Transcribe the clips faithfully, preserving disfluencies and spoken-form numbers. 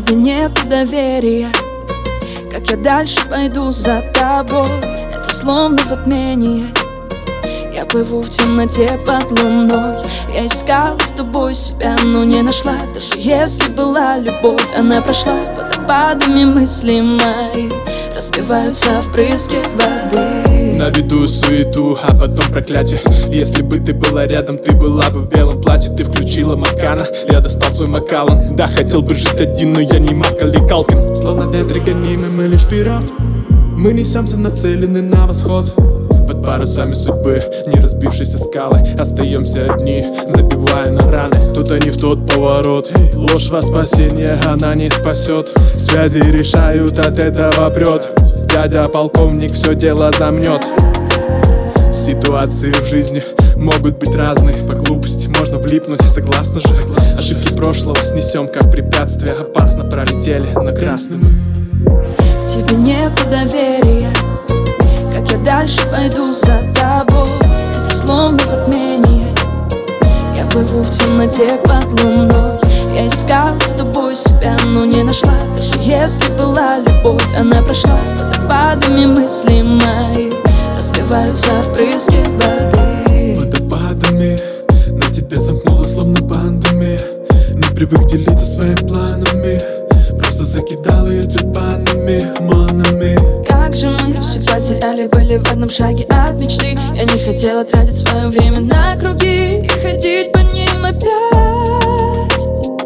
тебе нет доверия. Как я дальше пойду за тобой? Это словно затмение. Я плыву в темноте под луной. Я искала с тобой себя, но не нашла. Даже если была любовь, она прошла. Водопадами мысли мои разбиваются в брызги воды. На виду суету, а потом проклятие. Если бы ты была рядом, ты была бы в белом платье. Ты включила Макана, я достал свой Макалан. Да, хотел бы жить один, но я не Макалей Калкин. Словно ветры гонимы, мы лишь вперед. Мы несемся нацелены на восход. Под парусами судьбы, не разбившиеся скалы. Остаемся одни, забивая на раны. Тут-то не в тот поворот. Ложь во спасение, она не спасет. Связи решают, от этого прет. Дядя полковник все дело замнет. Ситуации в жизни могут быть разные. По глупости можно влипнуть, согласна же. Ошибки прошлого снесем как препятствие. Опасно пролетели на красном. К тебе нету доверия. Как я дальше пойду за тобой? Это словно затмение. Я плыву в темноте под луной. Я искала с тобой себя, но не нашла. Даже если была любовь, она прошла. Водопадами мысли мои разбиваются в брызги воды. Водопадами на тебе замкнуло словно бандами. Не привык делиться своими планами. Просто закидал ее тюльпанами, манами. Как же мы все потеряли, были в одном шаге от мечты. Я не хотела тратить свое время на круги и ходить по ним опять.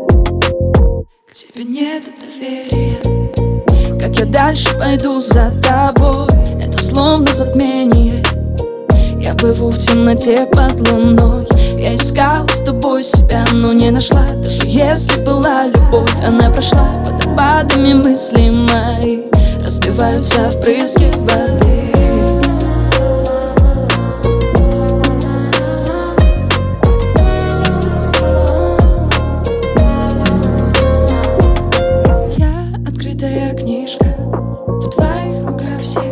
К тебе нету доверия. Как я дальше пойду за тобой? Это словно затмение. Я плыву в темноте под луной. Я искала с тобой себя, но не нашла. Даже если была любовь, она прошла. Водопадами мысли мои разбиваются в брызги воды. Я открытая книжка, в твоих руках все